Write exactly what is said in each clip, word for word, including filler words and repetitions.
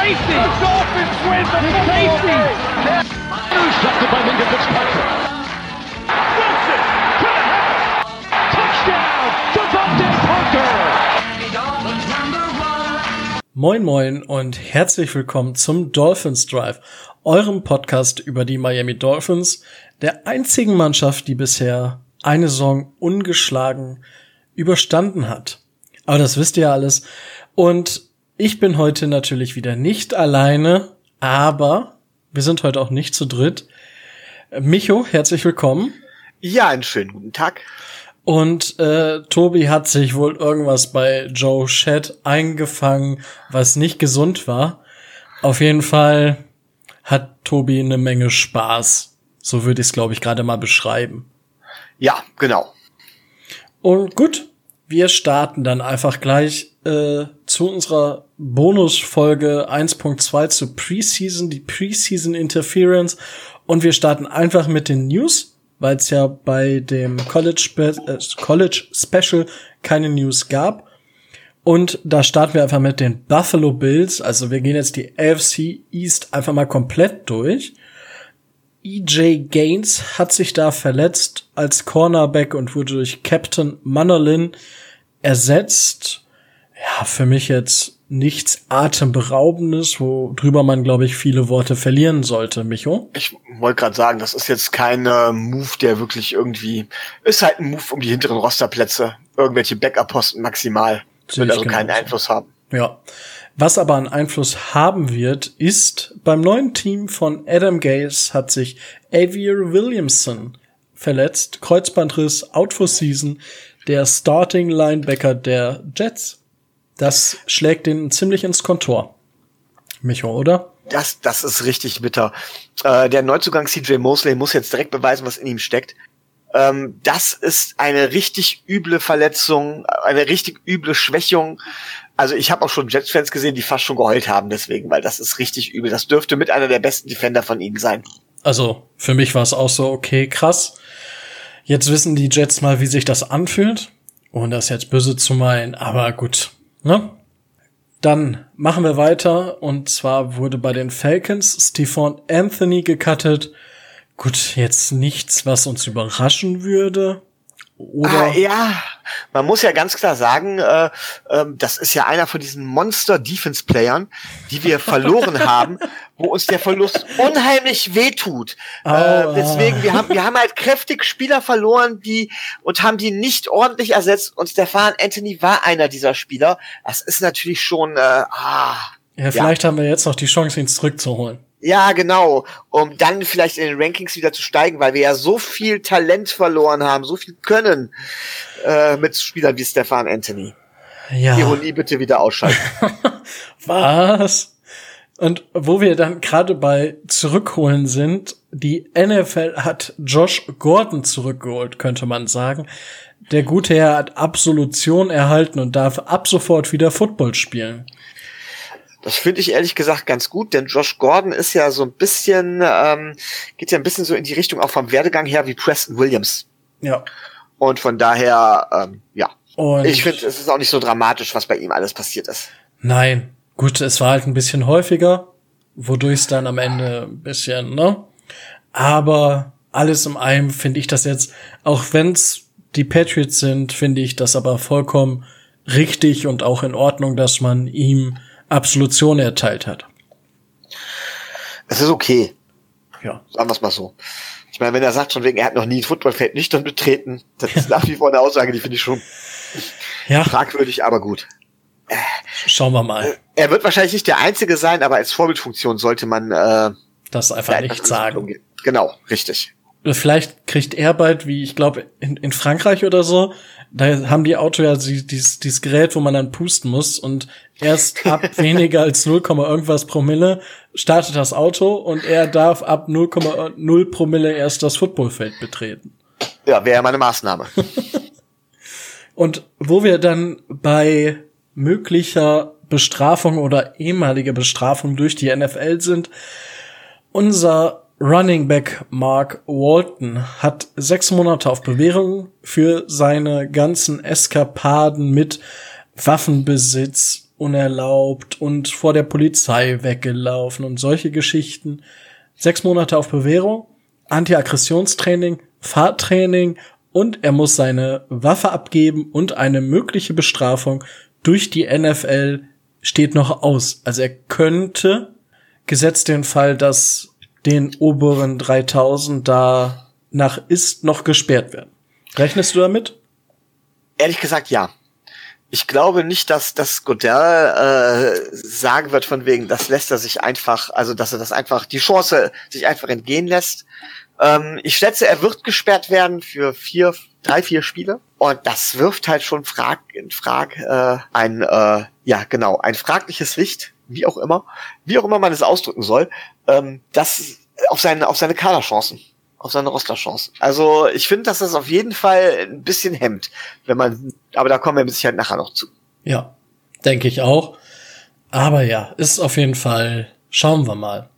safety. The Dolphins win the safety. Intercepted by Minka Fitzpatrick. Wilson to the house. Touchdown, Devontae Parker. Moin moin und herzlich willkommen zum Dolphins Drive, eurem Podcast über die Miami Dolphins, der einzigen Mannschaft, die bisher eine Saison ungeschlagen überstanden hat. Aber das wisst ihr ja alles. Und ich bin heute natürlich wieder nicht alleine, aber wir sind heute auch nicht zu dritt. Micho, herzlich willkommen. Ja, einen schönen guten Tag. Und äh, Tobi hat sich wohl irgendwas bei Joe Chat eingefangen, was nicht gesund war. Auf jeden Fall hat Tobi eine Menge Spaß. So würde ich es, glaube ich, gerade mal beschreiben. Ja, genau. Und gut, wir starten dann einfach gleich äh, zu unserer Bonusfolge eins Punkt zwei zu Preseason, die Preseason Interference. Und wir starten einfach mit den News, weil es ja bei dem College, Spe- äh, College Special keine News gab. Und da starten wir einfach mit den Buffalo Bills. Also wir gehen jetzt die A F C East einfach mal komplett durch. E J Gaines hat sich da verletzt als Cornerback und wurde durch Captain Munnerlyn ersetzt. Ja, für mich jetzt nichts Atemberaubendes, worüber man, glaube ich, viele Worte verlieren sollte, Micho. Ich wollte gerade sagen, das ist jetzt kein äh, Move, der wirklich irgendwie, ist halt ein Move um die hinteren Rosterplätze, irgendwelche Backup-Posten maximal, wird also keinen Einfluss haben. Ja, was aber einen Einfluss haben wird, ist, beim neuen Team von Adam Gase hat sich Xavier Williamson verletzt, Kreuzbandriss, out for season, der Starting Linebacker der Jets. Das schlägt den ziemlich ins Kontor. Micho, oder? Das, das ist richtig bitter. Äh, der Neuzugang C J Mosley muss jetzt direkt beweisen, was in ihm steckt. Ähm, das ist eine richtig üble Verletzung, eine richtig üble Schwächung. Also ich habe auch schon Jets-Fans gesehen, die fast schon geheult haben deswegen, weil das ist richtig übel. Das dürfte mit einer der besten Defender von ihnen sein. Also für mich war es auch so, okay, krass. Jetzt wissen die Jets mal, wie sich das anfühlt. Und das ist jetzt böse zu meinen, aber gut. Ne? Dann machen wir weiter, und zwar wurde bei den Falcons Stephon Anthony gecuttet. Gut, jetzt nichts, was uns überraschen würde. Oder? Ah, ja, man muss ja ganz klar sagen, äh, äh, das ist ja einer von diesen Monster-Defense-Playern, die wir verloren haben, wo uns der Verlust unheimlich wehtut. Oh, äh, deswegen, wir haben wir haben halt kräftig Spieler verloren, die und haben die nicht ordentlich ersetzt. Und Stephon Anthony war einer dieser Spieler. Das ist natürlich schon, äh, ah. Ja, vielleicht ja. haben wir jetzt noch die Chance, ihn zurückzuholen. Ja, genau, um dann vielleicht in den Rankings wieder zu steigen, weil wir ja so viel Talent verloren haben, so viel Können äh, mit Spielern wie Stephon Anthony. Ja. Ironie bitte wieder ausschalten. Was? Und wo wir dann gerade bei Zurückholen sind, die N F L hat Josh Gordon zurückgeholt, könnte man sagen. Der gute Herr hat Absolution erhalten und darf ab sofort wieder Football spielen. Das finde ich ehrlich gesagt ganz gut, denn Josh Gordon ist ja so ein bisschen, ähm, geht ja ein bisschen so in die Richtung auch vom Werdegang her wie Preston Williams. Ja. Und von daher, ähm, ja. Und ich finde, es ist auch nicht so dramatisch, was bei ihm alles passiert ist. Nein. Gut, es war halt ein bisschen häufiger, wodurch es dann am Ende ein bisschen, ne? Aber alles in allem finde ich das jetzt, auch wenn es die Patriots sind, finde ich das aber vollkommen richtig und auch in Ordnung, dass man ihm Absolution erteilt hat. Es ist okay. Ja. Sagen wir es mal so. Ich meine, wenn er sagt, von wegen, er hat noch nie ein Footballfeld nüchtern betreten, das ist nach wie vor eine Aussage, die finde ich schon ja. fragwürdig, aber gut. Schauen wir mal. Er wird wahrscheinlich nicht der Einzige sein, aber als Vorbildfunktion sollte man äh, das einfach nicht sagen. Genau, richtig. Vielleicht kriegt er bald, wie ich glaube, in, in Frankreich oder so, da haben die Auto ja dieses, dieses Gerät, wo man dann pusten muss, und erst ab weniger als null, irgendwas Promille startet das Auto und er darf ab null Komma null Promille erst das Footballfeld betreten. Ja, wäre ja mal eine Maßnahme. Und wo wir dann bei möglicher Bestrafung oder ehemaliger Bestrafung durch die N F L sind, unser Running Back Mark Walton hat sechs Monate auf Bewährung für seine ganzen Eskapaden mit Waffenbesitz unerlaubt und vor der Polizei weggelaufen und solche Geschichten. Sechs Monate auf Bewährung, Anti-Aggressionstraining, Fahrtraining und er muss seine Waffe abgeben und eine mögliche Bestrafung durch die N F L steht noch aus. Also er könnte, gesetzt den Fall, dass den oberen dreitausend da nach ist, noch gesperrt werden. Rechnest du damit? Ehrlich gesagt, ja. Ich glaube nicht, dass dass Goodell äh, sagen wird von wegen, das lässt er sich einfach, also dass er das einfach, die Chance sich einfach entgehen lässt. Ähm, ich schätze, er wird gesperrt werden für vier, drei, vier Spiele. Und das wirft halt schon Frag, in Frage äh, ein, äh, ja genau, ein fragliches Licht, wie auch immer, wie auch immer man es ausdrücken soll, ähm, das auf seine auf seine Kaderchancen, auf seine Rosterchancen. Also ich finde, dass das auf jeden Fall ein bisschen hemmt, wenn man, aber da kommen wir mit Sicherheit nachher noch zu. Ja, denke ich auch. Aber ja, ist auf jeden Fall, schauen wir mal.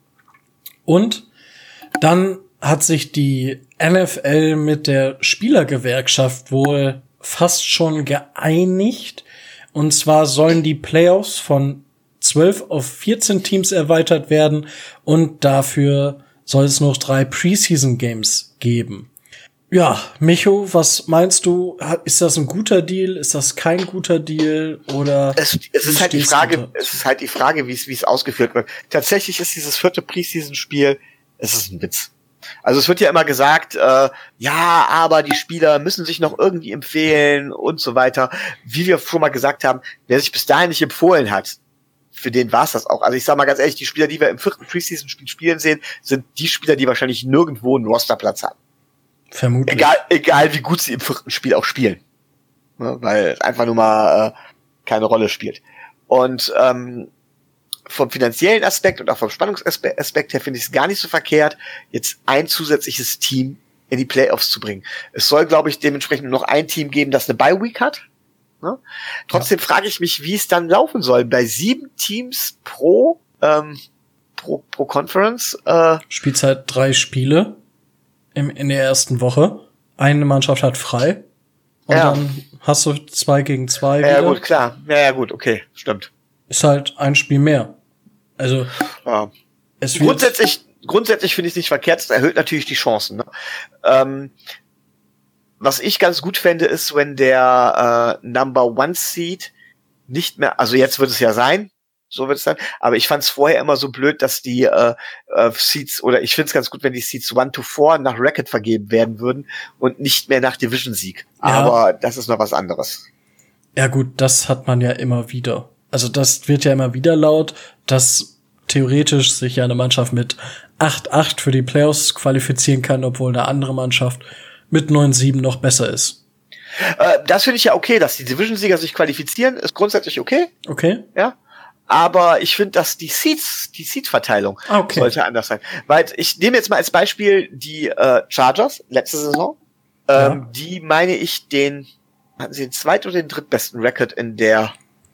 Und dann hat sich die N F L mit der Spielergewerkschaft wohl fast schon geeinigt. Und zwar sollen die Playoffs von zwölf auf vierzehn Teams erweitert werden und dafür soll es noch drei Preseason-Games geben. Ja, Micho, was meinst du? Ist das ein guter Deal? Ist das kein guter Deal? Oder es, es ist halt die Frage, es ist halt die Frage, wie es wie es ausgeführt wird. Tatsächlich ist dieses vierte Preseason-Spiel, es ist ein Witz. Also es wird ja immer gesagt, äh, ja, aber die Spieler müssen sich noch irgendwie empfehlen und so weiter. Wie wir schon mal gesagt haben, wer sich bis dahin nicht empfohlen hat, für den war es das auch. Also ich sag mal ganz ehrlich, die Spieler, die wir im vierten Preseason-Spiel spielen sehen, sind die Spieler, die wahrscheinlich nirgendwo einen Rosterplatz haben. Vermutlich. Egal, egal wie gut sie im vierten Spiel auch spielen. Ne, weil es einfach nur mal äh, keine Rolle spielt. Und ähm, vom finanziellen Aspekt und auch vom Spannungsaspekt her finde ich es gar nicht so verkehrt, jetzt ein zusätzliches Team in die Playoffs zu bringen. Es soll, glaube ich, dementsprechend noch ein Team geben, das eine Bye-Week hat. Ne? Trotzdem ja. frage ich mich, wie es dann laufen soll. Bei sieben Teams pro ähm, pro, pro Conference. Äh, Spielzeit drei Spiele im, in der ersten Woche. Eine Mannschaft hat frei. Und ja. dann hast du zwei gegen zwei. Ja, wieder. gut, klar. Ja, ja, gut, okay, stimmt. Ist halt ein Spiel mehr. Also ja. es wird grundsätzlich, grundsätzlich finde ich es nicht verkehrt. Es erhöht natürlich die Chancen. Ne? Ähm, was ich ganz gut fände, ist, wenn der äh, Number One Seed nicht mehr, also jetzt wird es ja sein, so wird es sein, aber ich fand es vorher immer so blöd, dass die äh, äh, Seeds, oder ich finde es ganz gut, wenn die Seeds one to four nach Record vergeben werden würden und nicht mehr nach Division-Sieg. Ja. Aber das ist noch was anderes. Ja gut, das hat man ja immer wieder. Also das wird ja immer wieder laut, dass theoretisch sich ja eine Mannschaft mit acht acht für die Playoffs qualifizieren kann, obwohl eine andere Mannschaft mit neun sieben noch besser ist. Äh, das finde ich ja okay, dass die Division-Sieger sich qualifizieren, ist grundsätzlich okay. Okay. Ja. Aber ich finde, dass die Seeds, die Seed-Verteilung okay. sollte anders sein. Weil ich nehme jetzt mal als Beispiel die äh, Chargers, letzte Saison. Ähm, ja. Die, meine ich, den, hatten sie den zweit- oder den drittbesten Record in der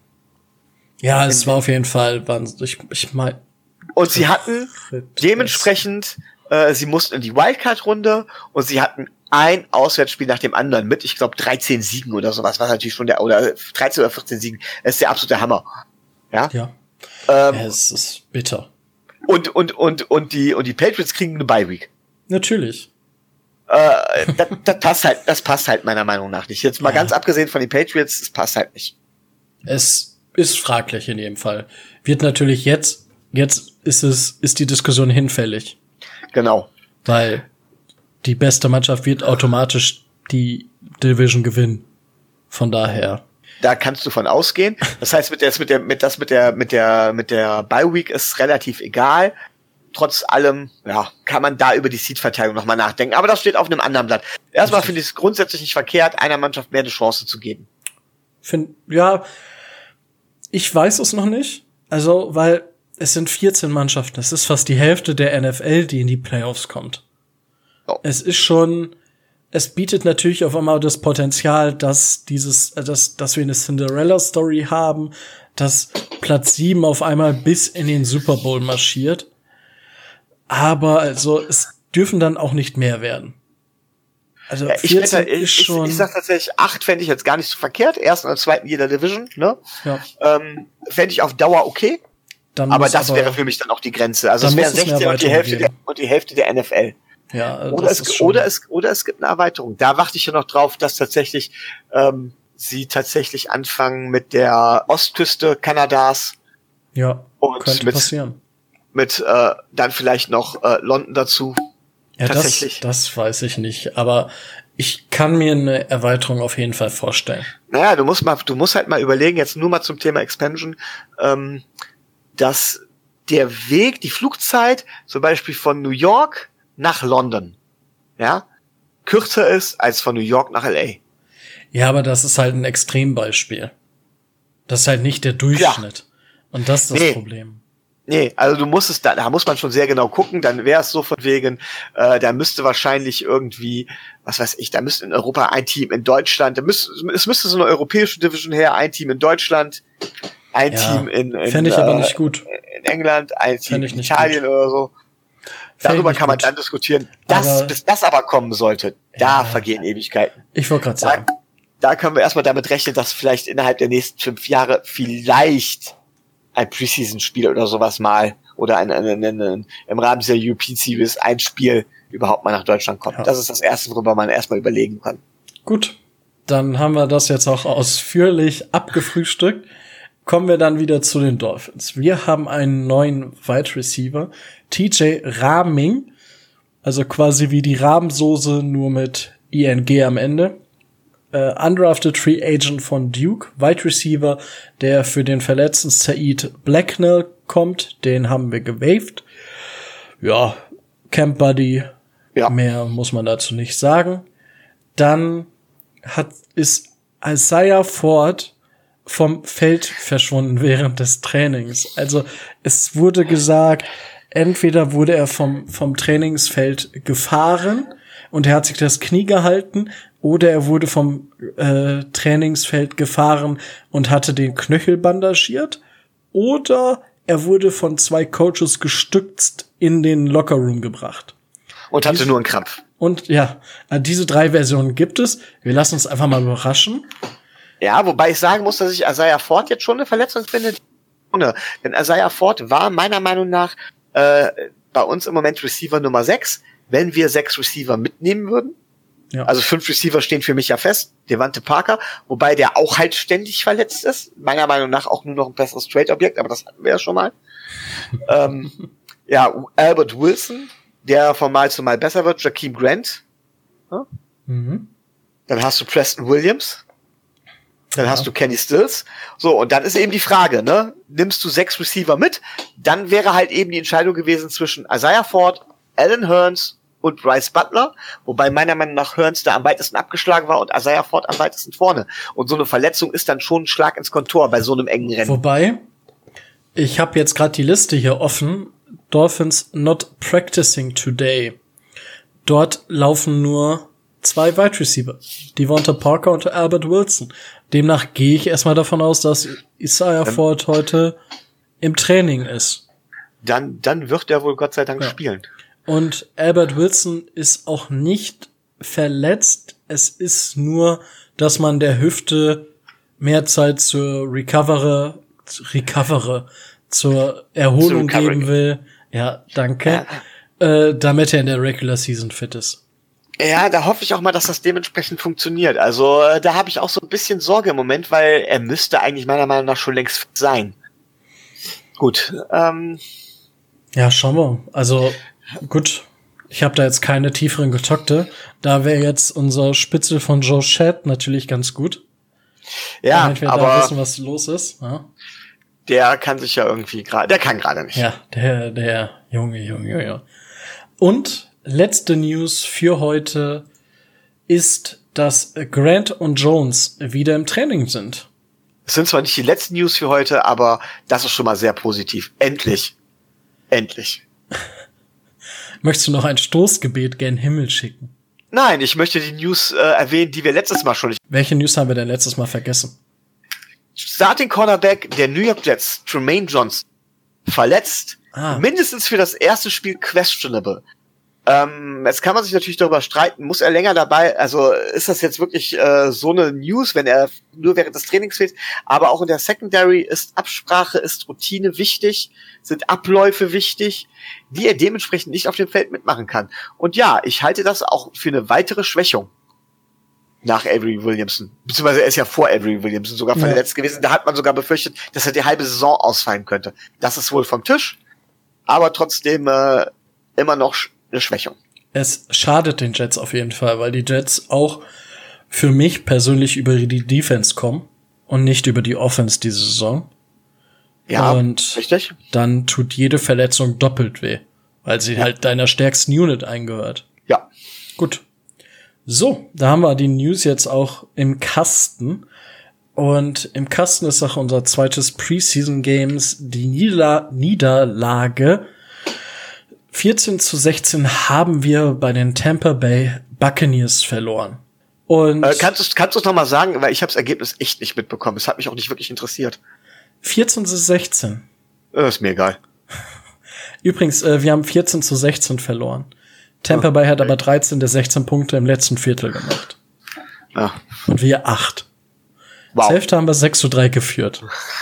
Ja, es war auf jeden Fall, ich, ich mein, und sie hatten dementsprechend, äh, sie mussten in die Wildcard-Runde und sie hatten ein Auswärtsspiel nach dem anderen mit, ich glaube, dreizehn Siegen oder sowas, was natürlich schon der, oder dreizehn oder vierzehn Siegen, das ist der absolute Hammer. Ja. Ja. Ähm, ja, es ist bitter. Und, und, und, und die, und die Patriots kriegen eine Bye-Week. Natürlich. Äh, das, das passt halt, das passt halt meiner Meinung nach nicht. Jetzt mal ja. ganz abgesehen von den Patriots, es passt halt nicht. Es ist fraglich in jedem Fall. Wird natürlich jetzt, jetzt ist es, ist die Diskussion hinfällig. Genau. Weil die beste Mannschaft wird automatisch die Division gewinnen. Von daher. Da kannst du von ausgehen. Das heißt, mit der, mit der, mit das, mit der, mit der, mit der Bye Week ist relativ egal. Trotz allem, ja, kann man da über die Seed-Verteilung nochmal nachdenken. Aber das steht auf einem anderen Blatt. Erstmal finde ich es grundsätzlich nicht verkehrt, einer Mannschaft mehr eine Chance zu geben. Find, ja, ich weiß es noch nicht. Also, weil es sind vierzehn Mannschaften. Es ist fast die Hälfte der N F L, die in die Playoffs kommt. Oh. Es ist schon, es bietet natürlich auf einmal das Potenzial, dass dieses, dass, dass wir eine Cinderella-Story haben, dass Platz sieben auf einmal bis in den Super Bowl marschiert. Aber also, es dürfen dann auch nicht mehr werden. Also ja, ich, vierzehn wette, ich, ist ich, schon. ich sag tatsächlich, acht fände ich jetzt gar nicht so verkehrt. Ersten oder zweiten jeder Division, ne? Ja. Ähm, fände ich auf Dauer okay. Dann Aber muss das aber, wäre für mich dann auch die Grenze. Also dann es wären muss es eine sechzehn und die, Erweiterung Hälfte der, geben. und die Hälfte der N F L. Ja, Oder das es, ist schon. oder, es, oder es gibt eine Erweiterung. Da warte ich ja noch drauf, dass tatsächlich ähm, sie tatsächlich anfangen mit der Ostküste Kanadas Ja, und könnte mit, passieren. mit äh, dann vielleicht noch äh, London dazu. Ja, das, tatsächlich. das weiß ich nicht. Aber ich kann mir eine Erweiterung auf jeden Fall vorstellen. Naja, du musst mal, du musst halt mal überlegen, jetzt nur mal zum Thema Expansion, ähm, dass der Weg, die Flugzeit zum Beispiel von New York nach London, ja, kürzer ist als von New York nach L A. Ja, aber das ist halt ein Extrembeispiel. Das ist halt nicht der Durchschnitt. Und das ist das Nee. Problem. Nee, also du musst es, da, da muss man schon sehr genau gucken, dann wäre es so von wegen, äh, da müsste wahrscheinlich irgendwie, was weiß ich, da müsste in Europa ein Team in Deutschland, da müsste, es müsste so eine europäische Division her, ein Team in Deutschland, ein Ja, Team in, in, fände ich äh, aber nicht gut. in England, ein Team Fände ich in nicht Italien gut. oder so. Fände ich Darüber nicht kann man gut. dann diskutieren. Das, Aber- bis das aber kommen sollte, da Ja. vergehen Ewigkeiten. Ich wollte gerade Da, sagen. da können wir erstmal damit rechnen, dass vielleicht innerhalb der nächsten fünf Jahre vielleicht ein Preseason-Spiel oder sowas mal oder ein, ein, ein, ein, im Rahmen dieser European Series ein Spiel überhaupt mal nach Deutschland kommt. Ja. Das ist das Erste, worüber man erstmal überlegen kann. Gut, dann haben wir das jetzt auch ausführlich abgefrühstückt. Kommen wir dann wieder zu den Dolphins. Wir haben einen neuen Wide Receiver, T J Rahming, also quasi wie die Rahmsoße, nur mit I N G am Ende. Äh, undrafted Free Agent von Duke, Wide Receiver, der für den verletzten Said Blacknell kommt. Den haben wir gewaved. Ja, Camp Buddy. Ja. Mehr muss man dazu nicht sagen. Dann hat, ist Isaiah Ford vom Feld verschwunden während des Trainings. Also es wurde gesagt, entweder wurde er vom, vom Trainingsfeld gefahren und er hat sich das Knie gehalten, oder er wurde vom äh, Trainingsfeld gefahren und hatte den Knöchel bandagiert, oder er wurde von zwei Coaches gestützt in den Lockerroom gebracht. Und hatte Dies- nur einen Krampf. Und ja, diese drei Versionen gibt es. Wir lassen uns einfach mal überraschen. Ja, wobei ich sagen muss, dass ich Isaiah Ford jetzt schon eine Verletzung finde. Denn Isaiah Ford war meiner Meinung nach äh, bei uns im Moment Receiver Nummer sechs. Wenn wir sechs Receiver mitnehmen würden, Ja. also fünf Receiver stehen für mich ja fest, Devante Parker, wobei der auch halt ständig verletzt ist. Meiner Meinung nach auch nur noch ein besseres Trade-Objekt, aber das hatten wir ja schon mal. ähm, ja, Albert Wilson, der von Mal zu Mal besser wird, Jakeem Grant. Ja? Mhm. Dann hast du Preston Williams. Dann Ja. hast du Kenny Stills. So, und dann ist eben die Frage, ne? Nimmst du sechs Receiver mit? Dann wäre halt eben die Entscheidung gewesen zwischen Isaiah Ford, Alan Hearns und Bryce Butler, wobei meiner Meinung nach Hearns da am weitesten abgeschlagen war und Isaiah Ford am weitesten vorne. Und so eine Verletzung ist dann schon ein Schlag ins Kontor bei so einem engen Rennen. Wobei, ich habe jetzt gerade die Liste hier offen. Dolphins not practicing today. Dort laufen nur zwei Wide Receiver. Devonta Parker und Albert Wilson. Demnach gehe ich erstmal davon aus, dass Isaiah Ähm. Ford heute im Training ist. Dann, dann wird er wohl Gott sei Dank Ja. spielen. Und Albert Wilson ist auch nicht verletzt. Es ist nur, dass man der Hüfte mehr Zeit zur Recovery, Recovery, zur Erholung Zur Recovery. geben will. Ja, danke. Äh, damit er in der Regular Season fit ist. Ja, da hoffe ich auch mal, dass das dementsprechend funktioniert. Also äh, da habe ich auch so ein bisschen Sorge im Moment, weil er müsste eigentlich meiner Meinung nach schon längst fit sein. Gut, ähm, Ja, schauen wir. Also, gut. Ich habe da jetzt keine tieferen Getakte. Da wäre jetzt unser Spitzel von Joe Shad natürlich ganz gut. ja, Damit wir da aber wissen, was los ist. Ja. der kann sich ja irgendwie gerade, der kann gerade nicht. Ja, der, der Junge, Junge, Junge. Und letzte News für heute ist, dass Grant und Jones wieder im Training sind. Es sind zwar nicht die letzten News für heute, aber das ist schon mal sehr positiv. Endlich. Endlich. Möchtest du noch ein Stoßgebet gen Himmel schicken? Nein, ich möchte die News äh, erwähnen, die wir letztes Mal schon nicht. Welche News haben wir denn letztes Mal vergessen? Starting Cornerback der New York Jets, Tremaine Johnson, verletzt, Ah. mindestens für das erste Spiel questionable. Ähm, jetzt kann man sich natürlich darüber streiten, muss er länger dabei, also ist das jetzt wirklich äh, so eine News, wenn er nur während des Trainings fehlt, aber auch in der Secondary ist Absprache, ist Routine wichtig, sind Abläufe wichtig, die er dementsprechend nicht auf dem Feld mitmachen kann. Und ja, ich halte das auch für eine weitere Schwächung nach Avery Williamson, beziehungsweise er ist ja vor Avery Williamson sogar verletzt ja. gewesen, da hat man sogar befürchtet, dass er die halbe Saison ausfallen könnte. Das ist wohl vom Tisch, aber trotzdem äh, immer noch eine Schwächung. Es schadet den Jets auf jeden Fall, weil die Jets auch für mich persönlich über die Defense kommen und nicht über die Offense diese Saison. Ja, und richtig. Dann tut jede Verletzung doppelt weh, weil sie ja. halt deiner stärksten Unit eingehört. Ja. Gut. So, da haben wir die News jetzt auch im Kasten. Und im Kasten ist auch unser zweites Preseason Games, die Niederla- Niederlage vierzehn zu sechzehn haben wir bei den Tampa Bay Buccaneers verloren. Und äh, kannst du kannst du noch mal sagen, weil ich habe das Ergebnis echt nicht mitbekommen. Es hat mich auch nicht wirklich interessiert. vierzehn zu sechzehn. Äh, ist mir egal. Übrigens, äh, wir haben vierzehn zu sechzehn verloren. Tampa Bay hat aber dreizehn der sechzehn Punkte im letzten Viertel gemacht. Ja. Und wir acht. Wow. Zur Hälfte haben wir sechs zu drei geführt.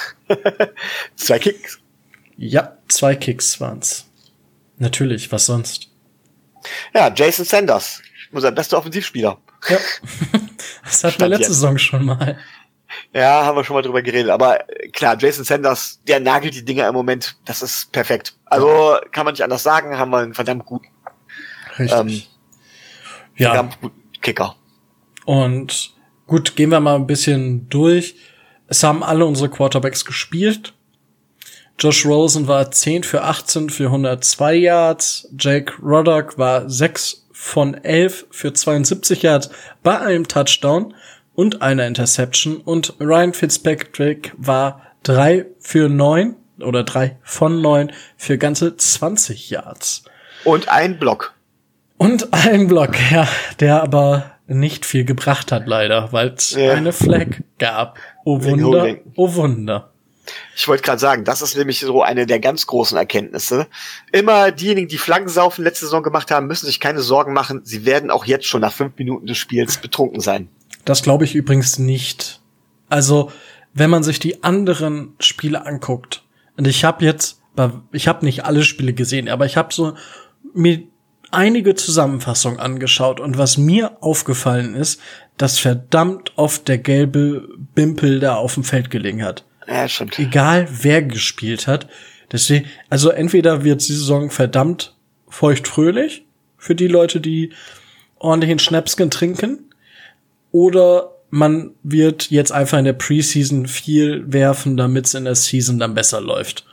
Zwei Kicks? Ja, zwei Kicks waren's. Natürlich, was sonst? Ja, Jason Sanders, unser bester Offensivspieler. Ja, das hatten wir letzte jetzt. Saison schon mal. Ja, haben wir schon mal drüber geredet. Aber klar, Jason Sanders, der nagelt die Dinger im Moment, das ist perfekt. Also ja. kann man nicht anders sagen, haben wir einen verdammt guten, Richtig. Ähm, ja. verdammt guten Kicker. Und gut, gehen wir mal ein bisschen durch. Es haben alle unsere Quarterbacks gespielt. Josh Rosen war zehn für achtzehn für hundertzwei Yards. Jake Roddock war sechs von elf für zweiundsiebzig Yards bei einem Touchdown und einer Interception. Und Ryan Fitzpatrick war drei für neun oder drei von neun für ganze zwanzig Yards. Und ein Block. Und ein Block, ja, der aber nicht viel gebracht hat leider, weil es ja. eine Flag gab. Oh Wunder, oh Wunder. Ich wollte gerade sagen, das ist nämlich so eine der ganz großen Erkenntnisse. Immer diejenigen, die Flaggensaufen letzte Saison gemacht haben, müssen sich keine Sorgen machen. Sie werden auch jetzt schon nach fünf Minuten des Spiels betrunken sein. Das glaube ich übrigens nicht. Also, wenn man sich die anderen Spiele anguckt, und ich habe jetzt, ich habe nicht alle Spiele gesehen, aber ich habe so mir einige Zusammenfassungen angeschaut und was mir aufgefallen ist, dass verdammt oft der gelbe Bimpel da auf dem Feld gelegen hat. Ja, stimmt. Egal, wer gespielt hat. Deswegen, also entweder wird die Saison verdammt feuchtfröhlich für die Leute, die ordentlichen Schnäpsken trinken, oder man wird jetzt einfach in der Preseason viel werfen, damit es in der Season dann besser läuft.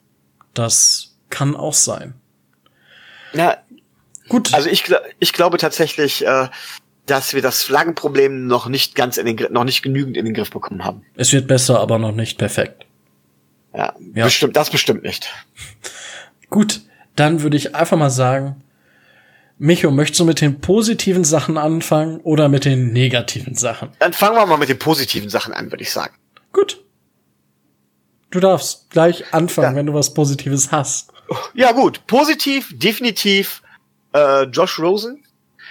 Das kann auch sein. Ja, gut. Also ich, ich glaube tatsächlich, äh, dass wir das Flaggenproblem noch nicht ganz in den noch nicht genügend in den Griff bekommen haben. Es wird besser, aber noch nicht perfekt. Ja, ja. bestimmt, das bestimmt nicht. Gut, dann würde ich einfach mal sagen, Micho, möchtest du mit den positiven Sachen anfangen oder mit den negativen Sachen? Dann fangen wir mal mit den positiven Sachen an, würde ich sagen. Gut. Du darfst gleich anfangen, ja. wenn du was Positives hast. Ja gut, positiv, definitiv äh, Josh Rosen,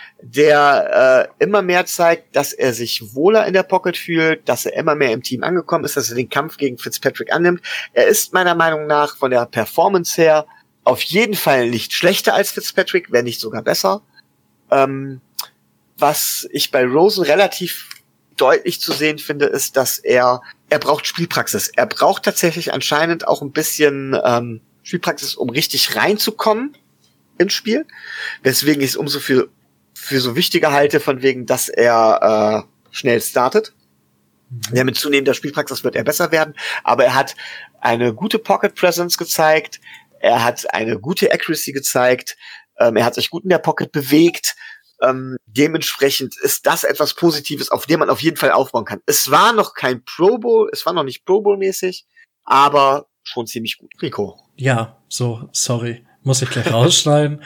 der äh, immer mehr zeigt, dass er sich wohler in der Pocket fühlt, dass er immer mehr im Team angekommen ist, dass er den Kampf gegen Fitzpatrick annimmt. Er ist meiner Meinung nach von der Performance her auf jeden Fall nicht schlechter als Fitzpatrick, wenn nicht sogar besser. Ähm, was ich bei Rosen relativ deutlich zu sehen finde, ist, dass er er braucht Spielpraxis. Er braucht tatsächlich anscheinend auch ein bisschen ähm, Spielpraxis, um richtig reinzukommen ins Spiel. Weswegen ich es umso für für so wichtiger halte, von wegen, dass er äh, schnell startet. Mhm. Ja, mit zunehmender Spielpraxis wird er besser werden, aber er hat eine gute Pocket Presence gezeigt, er hat eine gute Accuracy gezeigt, ähm, er hat sich gut in der Pocket bewegt, ähm, dementsprechend ist das etwas Positives, auf dem man auf jeden Fall aufbauen kann. Es war noch kein Pro Bowl, es war noch nicht Pro Bowl mäßig, aber schon ziemlich gut. Rico. Ja, so, sorry, muss ich gleich rausschneiden.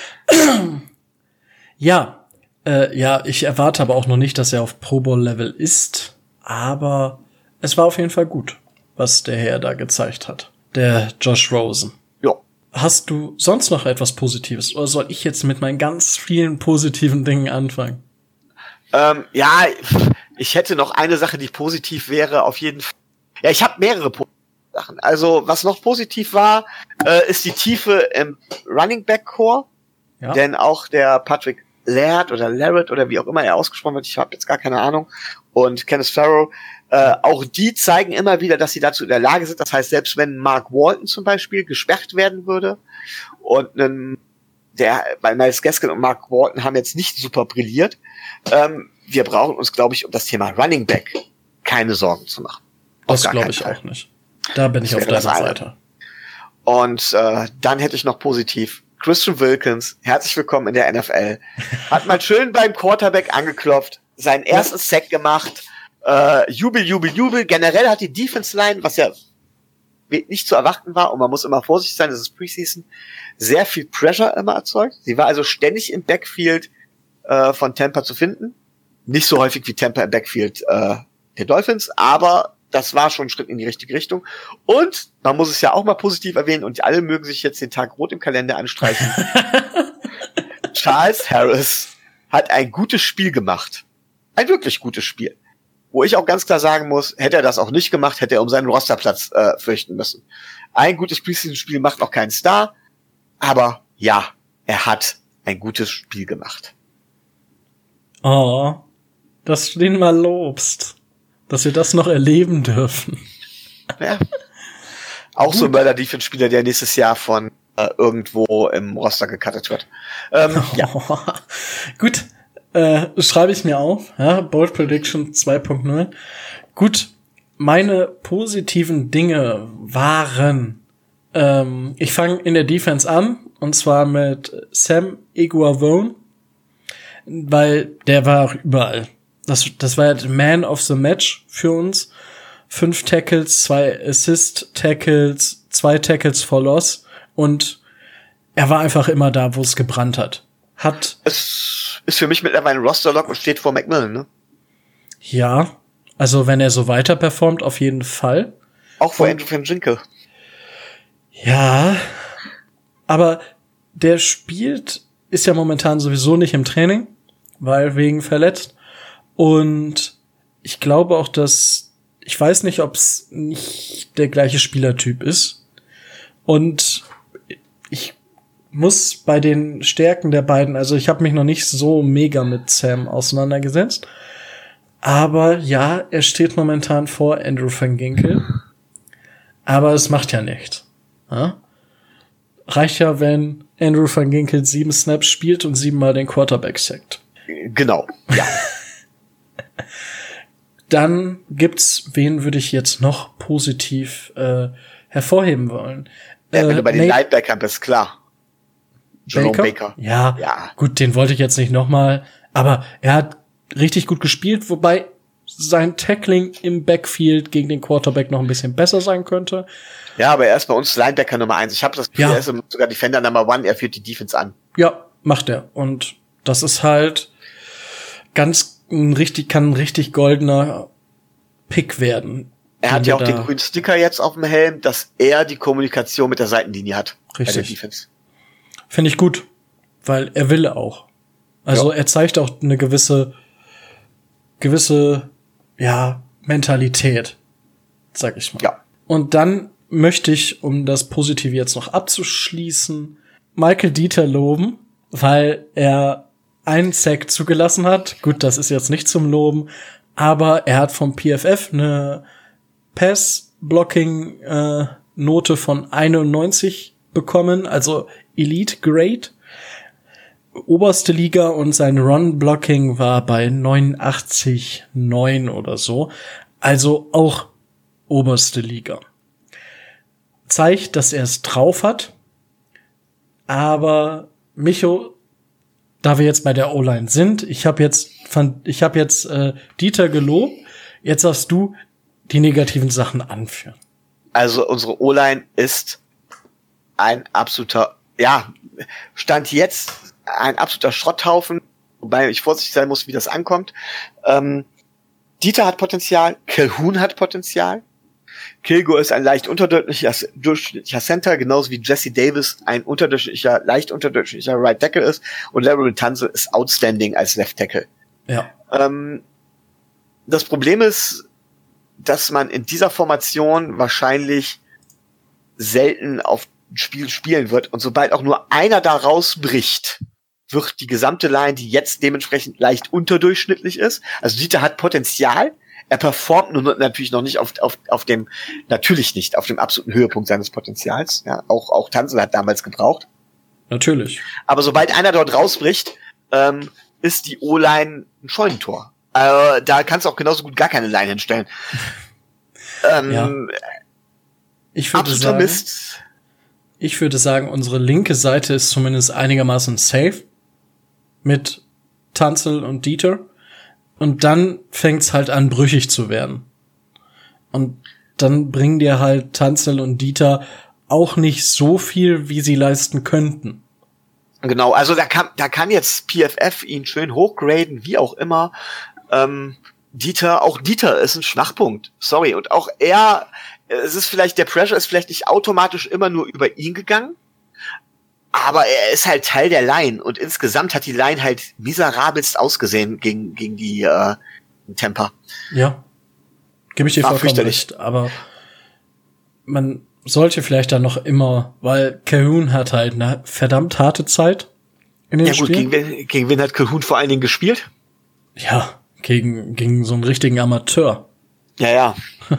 Ja, äh, ja, ich erwarte aber auch noch nicht, dass er auf Pro Bowl Level ist, aber es war auf jeden Fall gut, was der Herr da gezeigt hat. Der Josh Rosen. Ja. hast du sonst noch etwas Positives? Oder soll ich jetzt mit meinen ganz vielen positiven Dingen anfangen? Ähm, ja, ich hätte noch eine Sache, die positiv wäre, auf jeden Fall. Ja, ich habe mehrere positive Sachen. Also, was noch positiv war, äh, ist die Tiefe im Running Back Core. Ja. Denn auch der Patrick Laird oder Larrett oder wie auch immer er ausgesprochen wird, ich habe jetzt gar keine Ahnung, und Kenneth Farrow, äh, auch die zeigen immer wieder, dass sie dazu in der Lage sind. Das heißt, selbst wenn Mark Walton zum Beispiel gesperrt werden würde und ein, der, bei Myles Gaskin und Mark Walton haben jetzt nicht super brilliert, ähm, wir brauchen uns, glaube ich, um das Thema Running Back keine Sorgen zu machen. Das glaube ich auch nicht. Da bin ich auf deiner Seite. Und äh, dann hätte ich noch positiv Christian Wilkins, herzlich willkommen in der N F L, hat mal schön beim Quarterback angeklopft, seinen ersten Sack gemacht, äh, Jubel, Jubel, Jubel. Generell hat die Defense Line, was ja nicht zu erwarten war, und man muss immer vorsichtig sein, das ist Preseason, sehr viel Pressure immer erzeugt. Sie war also ständig im Backfield äh, von Tampa zu finden. Nicht so häufig wie Tampa im Backfield äh, der Dolphins, aber das war schon ein Schritt in die richtige Richtung. Und man muss es ja auch mal positiv erwähnen, und alle mögen sich jetzt den Tag rot im Kalender anstreichen. Charles Harris hat ein gutes Spiel gemacht. Ein wirklich gutes Spiel. Wo ich auch ganz klar sagen muss, hätte er das auch nicht gemacht, hätte er um seinen Rosterplatz äh, fürchten müssen. Ein gutes Preseason-Spiel macht auch keinen Star, aber ja, er hat ein gutes Spiel gemacht. Oh, dass du den mal lobst. Dass wir das noch erleben dürfen. Ja. Auch so ein Mörder-Defense-Spieler, der nächstes Jahr von äh, irgendwo im Roster gecuttet wird. Ähm, ja. Gut, äh, schreibe ich mir auf. Ja, Bold Prediction zwei Punkt null. Gut, meine positiven Dinge waren, ähm, ich fange in der Defense an, und zwar mit Sam Iguavone, weil der war auch überall. Das, das war der Man of the Match für uns. Fünf Tackles, zwei Assist-Tackles, zwei Tackles for Loss. Und er war einfach immer da, wo es gebrannt hat. Hat. Es ist für mich mittlerweile ein Roster-Lock und steht vor McMillan, ne? Ja. Also, wenn er so weiter performt, auf jeden Fall. Auch vor Andrew Van Ginkel. Ja. Aber der spielt, ist ja momentan sowieso nicht im Training, weil wegen verletzt. Und ich glaube auch, dass, ich weiß nicht, ob es nicht der gleiche Spielertyp ist. Und ich muss bei den Stärken der beiden, also ich habe mich noch nicht so mega mit Sam auseinandergesetzt. Aber ja, er steht momentan vor Andrew Van Ginkel. Aber es macht ja nichts. Ja? Reicht ja, wenn Andrew Van Ginkel sieben Snaps spielt und siebenmal den Quarterback sackt. Genau, ja. Dann gibt's, wen würde ich jetzt noch positiv äh, hervorheben wollen? Ja, wenn äh, du bei den Nate Linebackern bist, klar. Jerome Baker? Baker. Ja, ja, gut, den wollte ich jetzt nicht nochmal, aber er hat richtig gut gespielt, wobei sein Tackling im Backfield gegen den Quarterback noch ein bisschen besser sein könnte. Ja, aber er ist bei uns Linebacker Nummer eins. Ich habe das Gefühl, Ja. er ist sogar Defender Number one, er führt die Defense an. Ja, macht er. Und das ist halt ganz ein richtig, kann ein richtig goldener Pick werden. Er hat ja auch den grünen Sticker jetzt auf dem Helm, dass er die Kommunikation mit der Seitenlinie hat. Richtig. Bei der Defense. Finde ich gut, weil er will auch. Also Ja. er zeigt auch eine gewisse, gewisse, ja, Mentalität, sag ich mal. Ja. Und dann möchte ich, um das Positive jetzt noch abzuschließen, Michael Dieter loben, weil er einen Sack zugelassen hat. Gut, das ist jetzt nicht zum Loben, aber er hat vom P F F eine Pass-Blocking-Note von einundneunzig bekommen, also Elite Grade, oberste Liga, und sein Run-Blocking war bei neunundachtzig Komma neun oder so, also auch oberste Liga. Zeigt, dass er es drauf hat, aber Micho, da wir jetzt bei der O-Line sind, ich habe jetzt fand, ich habe jetzt äh, Dieter gelobt, jetzt darfst du die negativen Sachen anführen. Also unsere O-Line ist ein absoluter, ja, Stand jetzt ein absoluter Schrotthaufen, wobei ich vorsichtig sein muss, wie das ankommt. Ähm, Dieter hat Potenzial, Calhoun hat Potenzial. Kilgore ist ein leicht unterdurchschnittlicher durchschnittlicher Center, genauso wie Jesse Davis ein unterdurchschnittlicher, leicht unterdurchschnittlicher Right Tackle ist und Larry Tunsil ist outstanding als Left Tackle. Ja. Ähm, das Problem ist, dass man in dieser Formation wahrscheinlich selten auf Spiel spielen wird und sobald auch nur einer da rausbricht, wird die gesamte Line, die jetzt dementsprechend leicht unterdurchschnittlich ist, also Dieter hat Potenzial, er performt nur natürlich noch nicht auf, auf, auf dem, natürlich nicht auf dem absoluten Höhepunkt seines Potenzials, ja, auch, auch Tunsil hat damals gebraucht. Natürlich. Aber sobald einer dort rausbricht, ähm, ist die O-Line ein Scheunentor. Äh, da kannst du auch genauso gut gar keine Line hinstellen. ähm, ja. Ich würde absoluter sagen, Mist. Ich würde sagen, unsere linke Seite ist zumindest einigermaßen safe mit Tunsil und Dieter. Und dann fängt's halt an, brüchig zu werden. Und dann bringen dir halt Tunsil und Dieter auch nicht so viel, wie sie leisten könnten. Genau, also da kann, da kann jetzt P F F ihn schön hochgraden, wie auch immer. Ähm, Dieter, auch Dieter ist ein Schwachpunkt. Sorry. Und auch er, es ist vielleicht, der Pressure ist vielleicht nicht automatisch immer nur über ihn gegangen, aber er ist halt Teil der Line und insgesamt hat die Line halt miserabelst ausgesehen gegen, gegen die, äh, Tampa. Ja. Gebe ich dir War vollkommen fürchterlich. recht. Aber man sollte vielleicht dann noch immer, weil Calhoun hat halt eine verdammt harte Zeit in den Ja gut, Spielen. gegen wen, gegen wen hat Calhoun vor allen Dingen gespielt? Ja, gegen, gegen so einen richtigen Amateur. Ja, ja.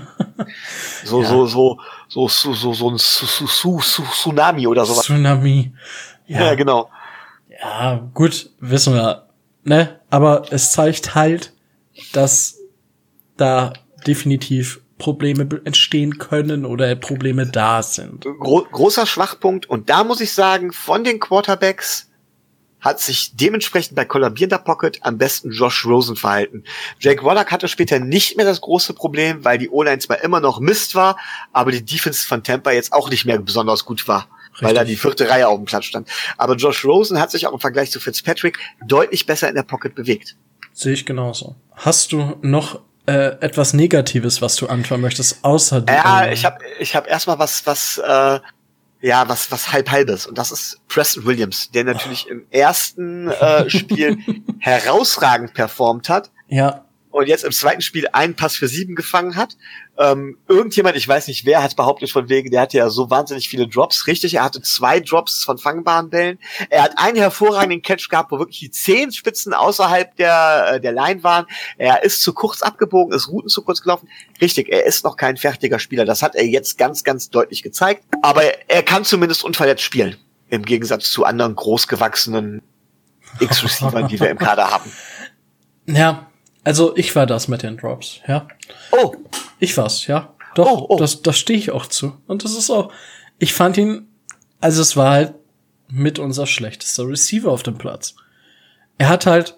So, Ja. so, so, so, so, so, so ein Su- Su- Su- Su- Tsunami oder sowas. Tsunami. Ja, Ja, genau. ja, gut, wissen wir, ne? Aber es zeigt halt, dass da definitiv Probleme be- entstehen können oder Probleme da sind. Gro großer Schwachpunkt. Und da muss ich sagen, von den Quarterbacks hat sich dementsprechend bei kollabierender Pocket am besten Josh Rosen verhalten. Jake Wallach hatte später nicht mehr das große Problem, weil die O-Line zwar immer noch Mist war, aber die Defense von Tampa jetzt auch nicht mehr besonders gut war, weil da die vierte Reihe auf dem Platz stand. Aber Josh Rosen hat sich auch im Vergleich zu Fitzpatrick deutlich besser in der Pocket bewegt. Sehe ich genauso. Hast du noch äh, etwas Negatives, was du anfangen möchtest, außer die Ja, O-Line? ich habe ich hab erstmal was, was, äh, ja, was, was halb halbes. Und das ist Preston Williams, der natürlich im ersten äh, Spiel herausragend performt hat Ja, und jetzt im zweiten Spiel einen Pass für sieben gefangen hat. Ähm, irgendjemand, ich weiß nicht wer, hat behauptet von wegen, der hatte ja so wahnsinnig viele Drops. Richtig, er hatte zwei Drops von fangbaren Bällen. Er hat einen hervorragenden Catch gehabt, wo wirklich die Zehenspitzen außerhalb der äh, der Line waren. Er ist zu kurz abgebogen, ist Routen zu kurz gelaufen. Richtig, er ist noch kein fertiger Spieler. Das hat er jetzt ganz, ganz deutlich gezeigt. Aber er kann zumindest unverletzt spielen. Im Gegensatz zu anderen großgewachsenen X-Receivern, die wir im Kader haben. ja, also ich war das mit den Drops, ja. Oh, Ich war's, ja. Doch, Oh, oh. das, das stehe ich auch zu. Und das ist auch, ich fand ihn, also es war halt mit unser schlechtester Receiver auf dem Platz. Er hat halt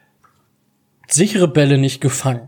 sichere Bälle nicht gefangen.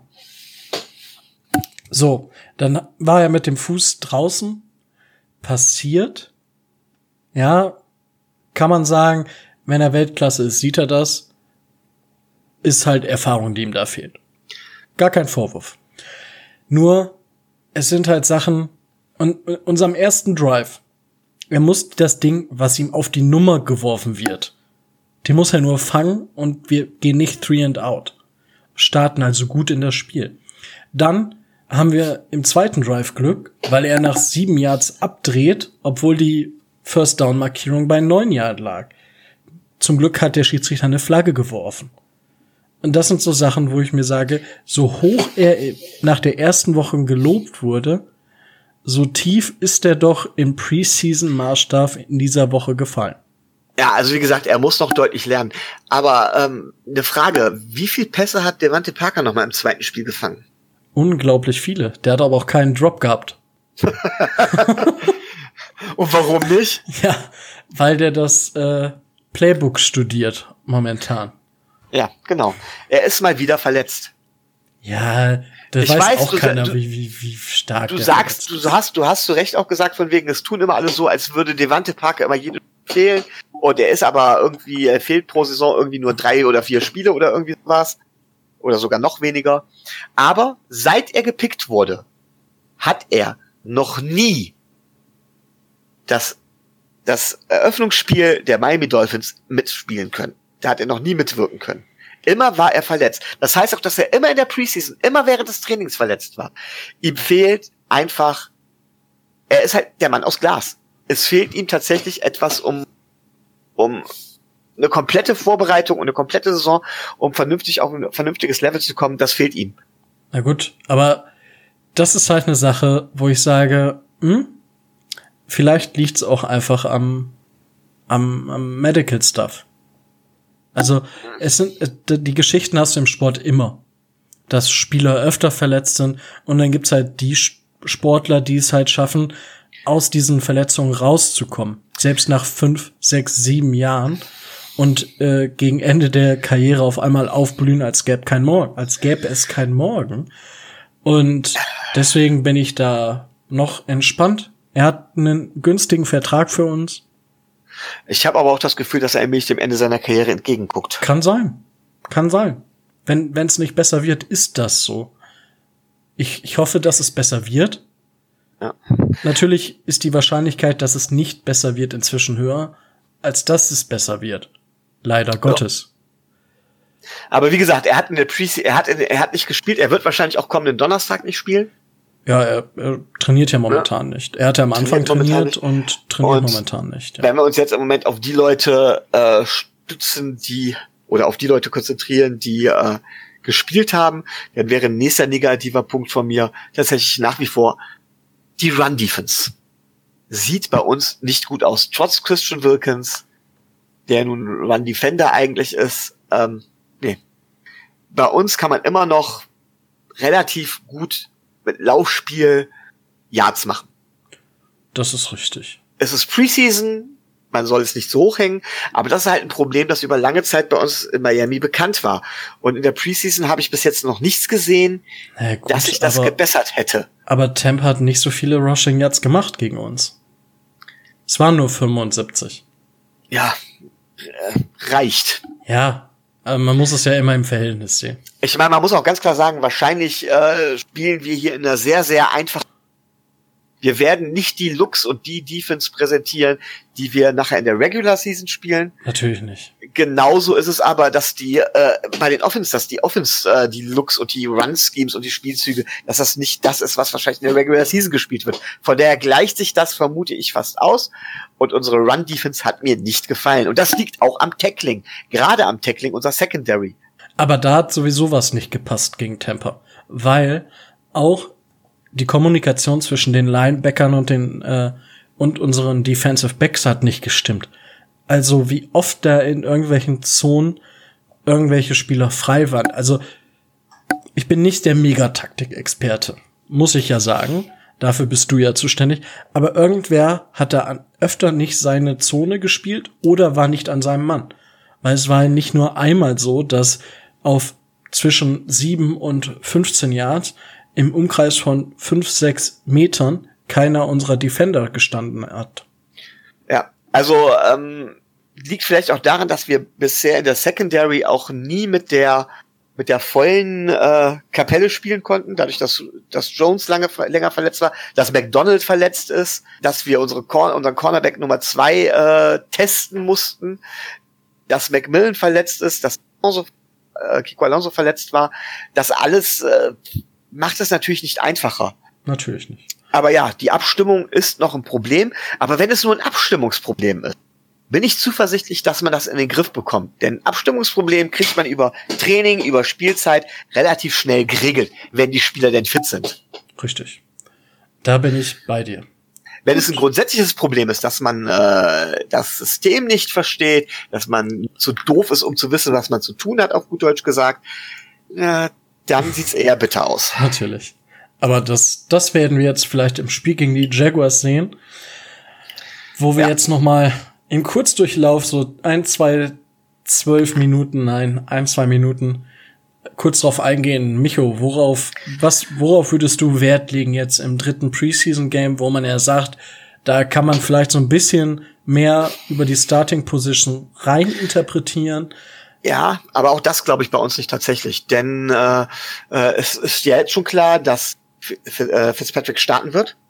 So, dann war er mit dem Fuß draußen, passiert. Ja, kann man sagen, wenn er Weltklasse ist, sieht er das. Ist halt Erfahrung, die ihm da fehlt. Gar kein Vorwurf. Nur, es sind halt Sachen, und in unserem ersten Drive, er muss das Ding, was ihm auf die Nummer geworfen wird, den muss er nur fangen und wir gehen nicht three and out. Starten also gut in das Spiel. Dann haben wir im zweiten Drive Glück, weil er nach sieben Yards abdreht, obwohl die First Down Markierung bei neun Yard lag. Zum Glück hat der Schiedsrichter eine Flagge geworfen. Und das sind so Sachen, wo ich mir sage, so hoch er nach der ersten Woche gelobt wurde, so tief ist er doch im Preseason-Maßstab in dieser Woche gefallen. ja, also wie gesagt, er muss noch deutlich lernen. Aber ähm, eine Frage, wie viel Pässe hat Devante Parker noch mal im zweiten Spiel gefangen? Unglaublich viele. Der hat aber auch keinen Drop gehabt. Und warum nicht? Ja, weil der das äh, Playbook studiert momentan. Ja, genau. Er ist mal wieder verletzt. Ja, das Ich weiß, weiß, auch du- keiner, du- wie, wie, wie stark Du der sagst, verletzt du hast, du hast zu Recht auch gesagt von wegen, es tun immer alle so, als würde Devante Parker immer jede fehlen. Und er ist aber irgendwie, er fehlt pro Saison irgendwie nur drei oder vier Spiele oder irgendwie was. Oder sogar noch weniger. Aber seit er gepickt wurde, hat er noch nie das, das Eröffnungsspiel der Miami Dolphins mitspielen können. Da hat er noch nie mitwirken können. Immer war er verletzt. Das heißt auch, dass er immer in der Preseason, immer während des Trainings verletzt war. Ihm fehlt einfach, er ist halt der Mann aus Glas. Es fehlt ihm tatsächlich etwas, um, um eine komplette Vorbereitung und eine komplette Saison, um vernünftig auf ein vernünftiges Level zu kommen, das fehlt ihm. Na gut, aber das ist halt eine Sache, wo ich sage, hm, vielleicht liegt's auch einfach am, am, am Medical Stuff. Also, es sind, die Geschichten hast du im Sport immer. Dass Spieler öfter verletzt sind und dann gibt's halt die Sportler, die es halt schaffen, aus diesen Verletzungen rauszukommen. Selbst nach fünf, sechs, sieben Jahren und äh, gegen Ende der Karriere auf einmal aufblühen, als gäbe kein Morgen, als gäbe es kein Morgen. Und deswegen bin ich da noch entspannt. Er hat einen günstigen Vertrag für uns. Ich habe aber auch das Gefühl, dass er allmählich dem Ende seiner Karriere entgegenguckt. Kann sein. Kann sein. Wenn wenn es nicht besser wird, ist das so. Ich ich hoffe, dass es besser wird. Ja. Natürlich ist die Wahrscheinlichkeit, dass es nicht besser wird, inzwischen höher, als dass es besser wird. Leider Gottes. Ja. Aber wie gesagt, er hat in der Preseason, er hat in, er hat nicht gespielt. Er wird wahrscheinlich auch kommenden Donnerstag nicht spielen. Ja, er, er trainiert ja momentan ja. nicht. Er hat ja am Anfang trainiert, trainiert und trainiert und momentan nicht. Ja. Wenn wir uns jetzt im Moment auf die Leute äh, stützen, die oder auf die Leute konzentrieren, die äh, gespielt haben, dann wäre ein nächster negativer Punkt von mir tatsächlich nach wie vor die Run-Defense. Sieht bei uns nicht gut aus. Trotz Christian Wilkins, der nun Run-Defender eigentlich ist. Ähm, nee. Bei uns kann man immer noch relativ gut mit Laufspiel Yards machen. Das ist richtig. Es ist Preseason, man soll es nicht so hoch hängen, aber das ist halt ein Problem, das über lange Zeit bei uns in Miami bekannt war. Und in der Preseason habe ich bis jetzt noch nichts gesehen, ja, gut, dass sich das aber, gebessert hätte. Aber Tampa hat nicht so viele Rushing Yards gemacht gegen uns. Es waren nur fünfundsiebzig. Ja, äh, reicht. Ja, aber man muss es ja immer im Verhältnis sehen. Ich meine, man muss auch ganz klar sagen, wahrscheinlich äh, spielen wir hier in einer sehr, sehr einfachen. Wir werden nicht die Looks und die Defense präsentieren, die wir nachher in der Regular Season spielen. Natürlich nicht. Genauso ist es aber, dass die äh, bei den Offense, dass die Offense, äh, die Looks und die Run-Schemes und die Spielzüge, dass das nicht das ist, was wahrscheinlich in der Regular Season gespielt wird. Von daher gleicht sich das, vermute ich, fast aus. Und unsere Run-Defense hat mir nicht gefallen. Und das liegt auch am Tackling. Gerade am Tackling, unser Secondary. Aber da hat sowieso was nicht gepasst gegen Tampa. Weil auch die Kommunikation zwischen den Linebackern und den äh, und unseren Defensive Backs hat nicht gestimmt. Also wie oft da in irgendwelchen Zonen irgendwelche Spieler frei waren. Also ich bin nicht der Megataktik-Experte, muss ich ja sagen. Dafür bist du ja zuständig. Aber irgendwer hat da öfter nicht seine Zone gespielt oder war nicht an seinem Mann. Weil es war nicht nur einmal so, dass auf zwischen sieben und fünfzehn Yards im Umkreis von fünf, sechs Metern keiner unserer Defender gestanden hat. Ja, also ähm, liegt vielleicht auch daran, dass wir bisher in der Secondary auch nie mit der mit der vollen äh, Kapelle spielen konnten, dadurch, dass dass Jones lange länger verletzt war, dass McDonald verletzt ist, dass wir unsere Cor- unseren Cornerback Nummer zwei äh, testen mussten, dass McMillan verletzt ist, dass Alonso, äh, Kiko Alonso verletzt war. Das alles äh, macht es natürlich nicht einfacher. Natürlich nicht. Aber ja, die Abstimmung ist noch ein Problem. Aber wenn es nur ein Abstimmungsproblem ist, bin ich zuversichtlich, dass man das in den Griff bekommt. Denn Abstimmungsproblem kriegt man über Training, über Spielzeit relativ schnell geregelt, wenn die Spieler denn fit sind. Richtig. Da bin ich bei dir. Wenn es ein grundsätzliches Problem ist, dass man äh, das System nicht versteht, dass man zu doof ist, um zu wissen, was man zu tun hat, auf gut Deutsch gesagt, äh, dann sieht's eher bitter aus. Natürlich. Aber das, das werden wir jetzt vielleicht im Spiel gegen die Jaguars sehen, wo wir ja. jetzt noch mal im Kurzdurchlauf so ein, zwei, zwölf Minuten, nein, ein, zwei Minuten kurz drauf eingehen. Micho, worauf, was, worauf würdest du Wert legen jetzt im dritten Preseason-Game, wo man ja sagt, da kann man vielleicht so ein bisschen mehr über die Starting-Position rein interpretieren? Ja, aber auch das glaube ich bei uns nicht tatsächlich, denn äh, äh, es ist ja jetzt schon klar, dass F- F- Fitzpatrick starten wird.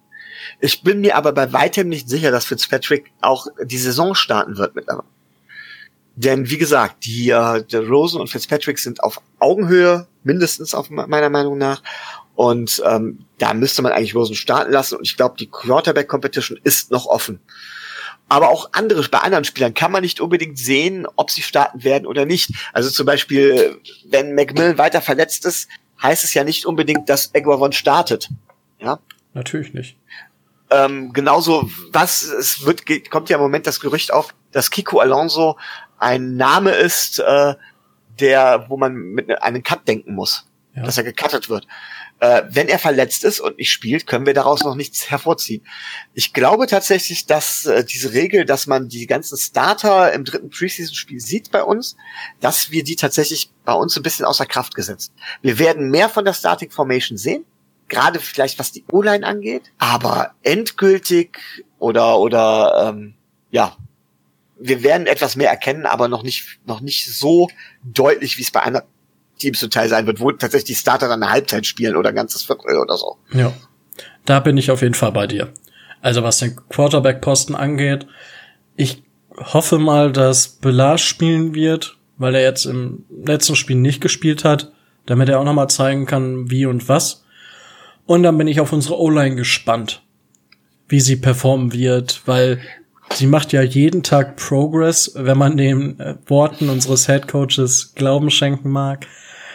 Ich bin mir aber bei weitem nicht sicher, dass Fitzpatrick auch die Saison starten wird mittlerweile. Denn wie gesagt, die äh, Rosen und Fitzpatrick sind auf Augenhöhe, mindestens auf meiner Meinung nach. Und ähm, da müsste man eigentlich Rosen starten lassen. Und ich glaube, die Quarterback-Competition ist noch offen. Aber auch andere, bei anderen Spielern kann man nicht unbedingt sehen, ob sie starten werden oder nicht. Also zum Beispiel, wenn McMillan weiter verletzt ist, heißt es ja nicht unbedingt, dass Eguavoen startet. Ja, natürlich nicht. Ähm, genauso, was es wird, kommt ja im Moment das Gerücht auf, dass Kiko Alonso ein Name ist, äh, der, wo man mit einem Cut denken muss, ja. Dass er gecuttet wird. Äh, wenn er verletzt ist und nicht spielt, können wir daraus noch nichts hervorziehen. Ich glaube tatsächlich, dass äh, diese Regel, dass man die ganzen Starter im dritten Preseason-Spiel sieht bei uns, dass wir die tatsächlich bei uns ein bisschen außer Kraft gesetzt. Wir werden mehr von der Starting Formation sehen, gerade vielleicht was die O-Line angeht, aber endgültig oder oder ähm, ja, wir werden etwas mehr erkennen, aber noch nicht noch nicht so deutlich, wie es bei anderen Teams zum Teil sein wird, wo tatsächlich die Starter dann eine Halbzeit spielen oder ein ganzes Viertel oder so. Ja, da bin ich auf jeden Fall bei dir. Also was den Quarterback-Posten angeht, ich hoffe mal, dass Bellage spielen wird, weil er jetzt im letzten Spiel nicht gespielt hat, damit er auch nochmal zeigen kann, wie und was. Und dann bin ich auf unsere O-Line gespannt, wie sie performen wird, weil sie macht ja jeden Tag Progress, wenn man den äh, Worten unseres Headcoaches Glauben schenken mag.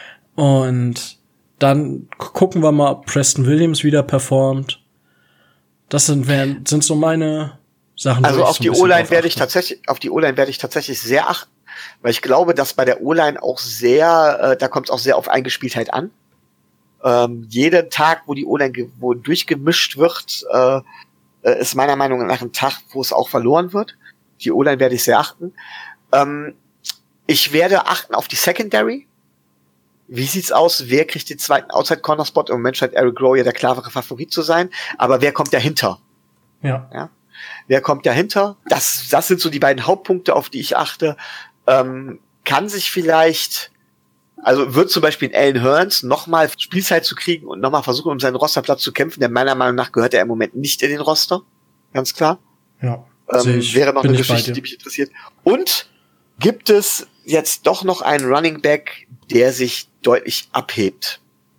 Und dann gucken wir mal, ob Preston Williams wieder performt. Das sind, werden, sind so meine Sachen. Also auf so die O-Line werde ich tatsächlich, auf die O-Line werde ich tatsächlich sehr achten, weil ich glaube, dass bei der O-Line auch sehr, äh, da kommt es auch sehr auf Eingespieltheit an. Ähm, jeden Tag, wo die O-Line ge- wo durchgemischt wird, äh, ist meiner Meinung nach ein Tag, wo es auch verloren wird. Die O-Line werde ich sehr achten. Ähm, ich werde achten auf die Secondary. Wie sieht's aus? Wer kriegt den zweiten Outside-Corner-Spot? Im Moment scheint Eric Rowe ja der klarere Favorit zu sein. Aber wer kommt dahinter? Ja. Ja. Wer kommt dahinter? Das, das sind so die beiden Hauptpunkte, auf die ich achte. Ähm, kann sich vielleicht, also wird zum Beispiel Allen Hurns nochmal Spielzeit zu kriegen und nochmal versuchen, um seinen Rosterplatz zu kämpfen, denn meiner Meinung nach gehört er im Moment nicht in den Roster. Ganz klar. Ja. Ähm, ich, wäre noch eine Geschichte, die mich interessiert. Und gibt es jetzt doch noch einen Running Back, der sich deutlich abhebt?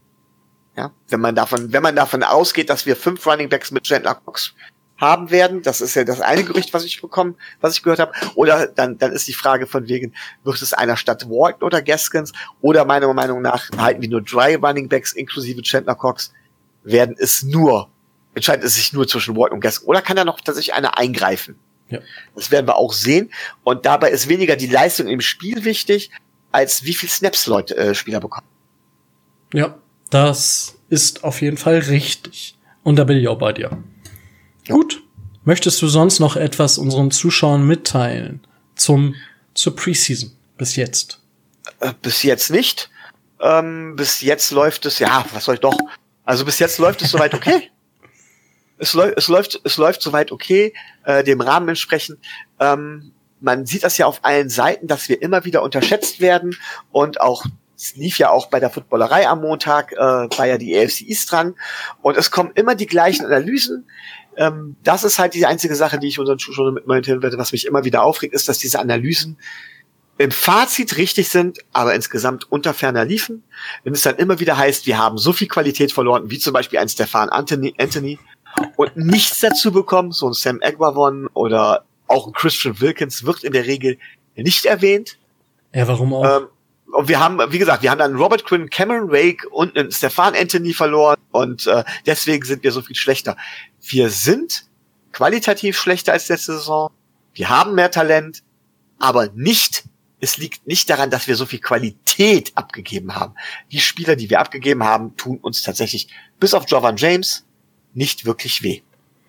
Ja, wenn man davon, wenn man davon ausgeht, dass wir fünf Running Backs mit Chandler Cox haben werden, das ist ja das eine Gerücht, was ich bekommen, was ich gehört habe, oder dann, dann ist die Frage von wegen, wird es einer statt Walton oder Gaskins, oder meiner Meinung nach halten wir nur drei Running Backs inklusive Chandler Cox, werden es nur, entscheidet es sich nur zwischen Walton und Gaskins, oder kann da noch tatsächlich einer eingreifen? Ja. Das werden wir auch sehen, und dabei ist weniger die Leistung im Spiel wichtig, als wie viel Snaps Leute, äh, Spieler bekommen. Ja, das ist auf jeden Fall richtig. Und da bin ich auch bei dir. Ja. Gut. Möchtest du sonst noch etwas unseren Zuschauern mitteilen zum, zur Preseason bis jetzt? Äh, bis jetzt nicht. Ähm, bis jetzt läuft es, ja, was soll ich doch? Also bis jetzt läuft es soweit okay. Es, läu- es läuft, es läuft soweit okay, äh, dem Rahmen entsprechend. Ähm, man sieht das ja auf allen Seiten, dass wir immer wieder unterschätzt werden, und auch, es lief ja auch bei der Footballerei am Montag, äh, war ja die A F C East dran, und es kommen immer die gleichen Analysen. Ähm, das ist halt die einzige Sache, die ich unseren Zuschauern mitteilen werde, was mich immer wieder aufregt, ist, dass diese Analysen im Fazit richtig sind, aber insgesamt unter ferner liefen. Wenn es dann immer wieder heißt, wir haben so viel Qualität verloren, wie zum Beispiel ein Stefan Anthony, Anthony und nichts dazu bekommen, so ein Sam Eguavoen oder auch ein Christian Wilkins wird in der Regel nicht erwähnt. Ja, warum auch? Ähm, und wir haben, wie gesagt, wir haben dann Robert Quinn, Cameron Wake und einen Stefan Anthony verloren, und äh, deswegen sind wir so viel schlechter. Wir sind qualitativ schlechter als letzte Saison. Wir haben mehr Talent, aber nicht, es liegt nicht daran, dass wir so viel Qualität abgegeben haben. Die Spieler, die wir abgegeben haben, tun uns tatsächlich, bis auf Jovan James, nicht wirklich weh.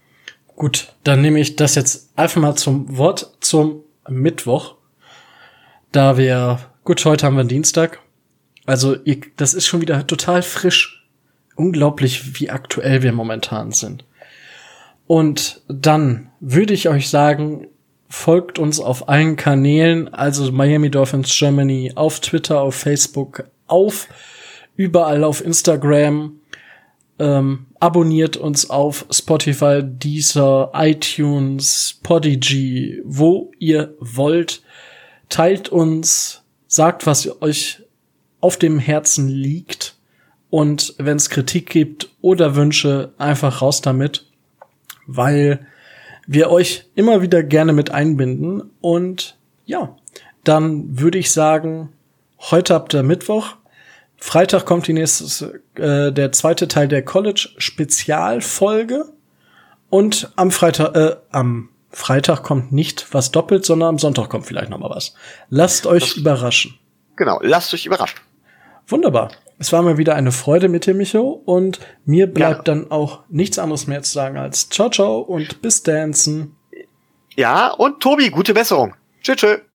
Gut, dann nehme ich das jetzt einfach mal zum Wort zum Mittwoch. Da wir, gut, heute haben wir Dienstag. Also, ihr, das ist schon wieder total frisch. Unglaublich, wie aktuell wir momentan sind. Und dann würde ich euch sagen, folgt uns auf allen Kanälen, also Miami Dolphins Germany, auf Twitter, auf Facebook, auf überall auf Instagram. Ähm, abonniert uns auf Spotify, Deezer, iTunes, Podigy, wo ihr wollt. Teilt uns, sagt, was euch auf dem Herzen liegt. Und wenn es Kritik gibt oder Wünsche, einfach raus damit, weil wir euch immer wieder gerne mit einbinden. Und ja, dann würde ich sagen, heute habt ihr Mittwoch. Freitag kommt die nächste, äh, der zweite Teil der College-Spezialfolge. Und am Freitag, äh, am Freitag kommt nicht was doppelt, sondern am Sonntag kommt vielleicht noch mal was. Lasst euch das, überraschen. Genau, lasst euch überraschen. Wunderbar. Es war mir wieder eine Freude mit dir, Micho. Und mir bleibt ja. dann auch nichts anderes mehr zu sagen als ciao, ciao und bis dancen. Ja, und Tobi, gute Besserung. Tschüss, tschüss.